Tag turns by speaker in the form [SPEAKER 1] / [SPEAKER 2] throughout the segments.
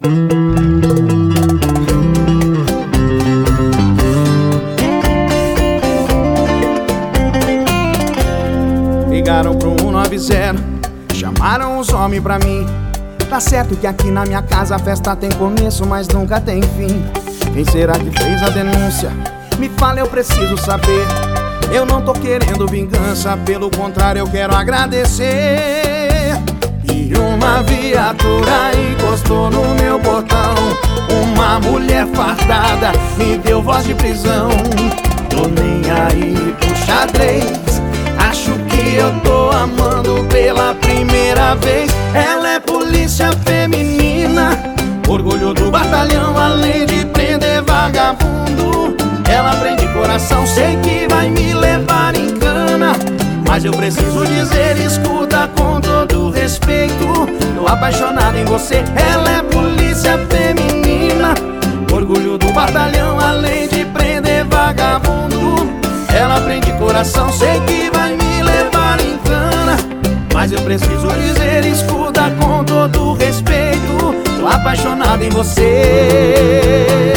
[SPEAKER 1] Ligaram pro 190, chamaram os homens pra mim. Tá certo que aqui na minha casa a festa tem começo, mas nunca tem fim. Quem será que fez a denúncia? Me fala, eu preciso saber. Eu não tô querendo vingança, pelo contrário eu quero agradecer. E uma viatura encostou no meu portão. Uma mulher fardada me deu voz de prisão. Tô nem aí pro xadrez, acho que eu tô amando pela primeira vez. Ela é polícia feminina, orgulho do batalhão, além de prender vagabundo. Ela prende coração, sei que vai me levar em cana, mas eu preciso dizer, escuta com todo respeito. Tô apaixonado em você. Ela é polícia feminina, orgulho do batalhão, além de prender vagabundo. Ela prende coração, sei que vai me levar em cana, mas eu preciso dizer, escuta com todo respeito. Tô apaixonado em você.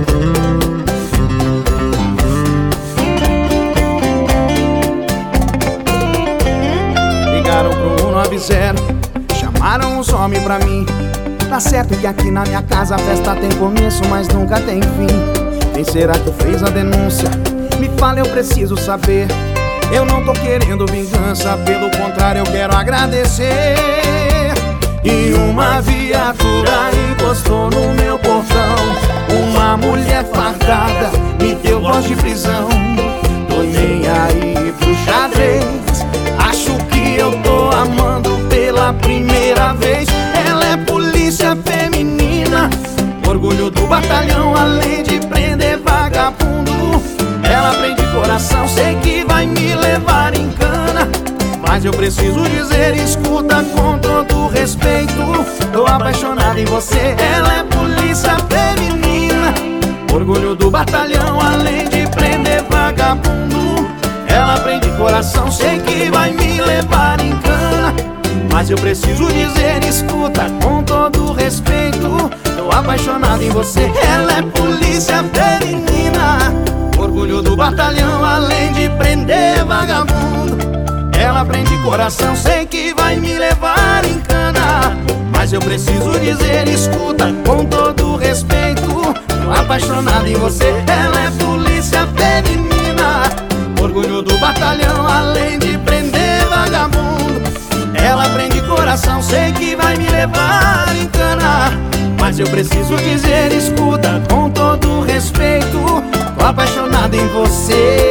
[SPEAKER 1] Ligaram pro 190, chamaram os homens pra mim. Tá certo que aqui na minha casa a festa tem começo, mas nunca tem fim. Quem será que fez a denúncia? Me fala, eu preciso saber. Eu não tô querendo vingança, pelo contrário eu quero agradecer. E uma viatura encostou no meu portão. Uma mulher fardada me deu voz de prisão. Tô nem aí pro xadrez, acho que eu tô amando pela primeira vez. Ela é polícia feminina, orgulho do batalhão, além de prender vagabundo. Ela prende coração, sei que vai me levar em cana, mas eu preciso dizer, escuta com todo respeito. Tô apaixonado em você. Ela é polícia feminina, orgulho do batalhão, além de prender vagabundo. Ela prende coração, sei que vai me levar em cana, mas eu preciso dizer, escuta com todo respeito. Tô apaixonado em você. Ela é polícia feminina, orgulho do batalhão, além de prender vagabundo. Ela prende coração, sei que vai me levar em cana, mas eu preciso dizer, escuta com todo respeito. Tô apaixonado em você. Ela é polícia feminina, orgulho do batalhão, além de prender vagabundo. Ela prende coração, sei que vai me levar em cana, mas eu preciso dizer, escuta com todo respeito. Tô apaixonado em você.